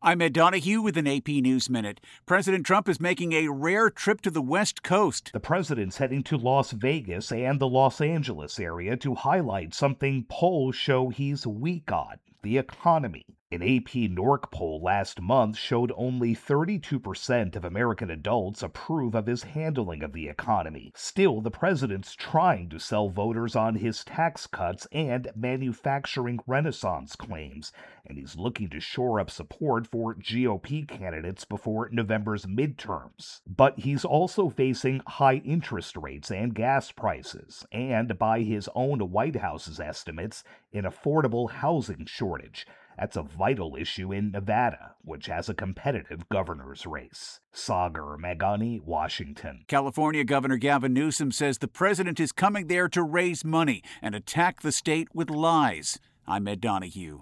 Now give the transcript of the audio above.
I'm Ed Donahue with an AP News Minute. President Trump is making a rare trip to the West Coast. The president's heading to Las Vegas and the Los Angeles area to highlight something polls show he's weak on: the economy. An AP NORC poll last month showed only 32% of American adults approve of his handling of the economy. Still, the president's trying to sell voters on his tax cuts and manufacturing renaissance claims, and he's looking to shore up support for GOP candidates before November's midterms. But he's also facing high interest rates and gas prices, and by his own White House's estimates, an affordable housing shortage. That's a vital issue in Nevada, which has a competitive governor's race. Sagar Meghani, Washington. California Governor Gavin Newsom says the president is coming there to raise money and attack the state with lies. I'm Ed Donahue.